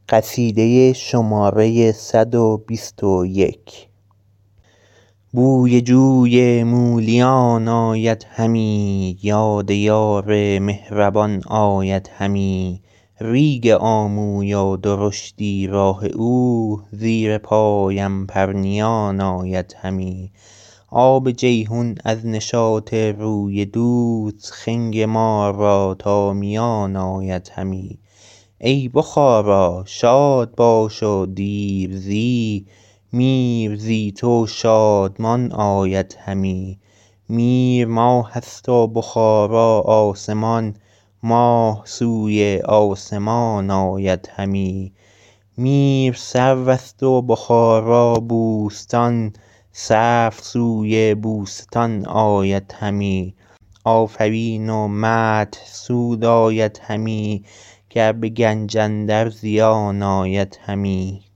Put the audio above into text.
قصیده شماره 121. بوی جوی مولیان آید همی، یاد یار مهربان آید همی. ریگ آموی و درشتی راه او، زیر پایم پرنیان آید همی. آب جیحون از نشاط روی دوست، خنگ ما را تا میان آید همی. ای بخارا شاد باش و دیو زی، میر زی تو شادمان آید همی. میر ماه است و بخارا آسمان، ماه سوی آسمان آید همی. میر سرو است و بخارا بوستان، سرو سوی بوستان آید همی. آفرین و مدح سود آید همی، گر به گنج اندر زیان آید همی.